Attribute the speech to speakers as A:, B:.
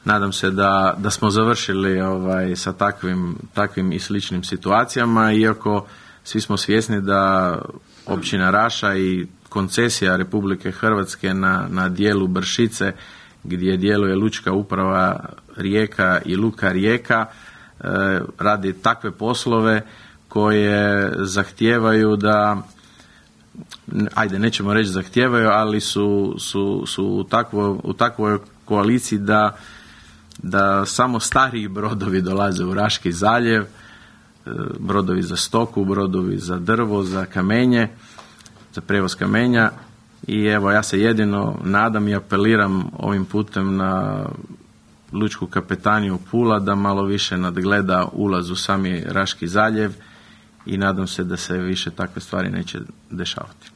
A: nadam se da smo završili sa takvim i sličnim situacijama, iako svi smo svjesni da općina Raša i koncesija Republike Hrvatske na dijelu Bršice, gdje djeluje lučka uprava Rijeka i luka Rijeka, radi takve poslove koje zahtijevaju da, nećemo reći zahtijevaju, ali su u takvoj koaliciji da samo stariji brodovi dolaze u Raški zaljev, brodovi za stoku, brodovi za drvo, za kamenje, za prijevoz kamenja. I evo, ja se jedino nadam i apeliram ovim putem na lučku kapetaniju Pula da malo više nadgleda ulaz u sami Raški zaljev i nadam se da se više takve stvari neće dešavati.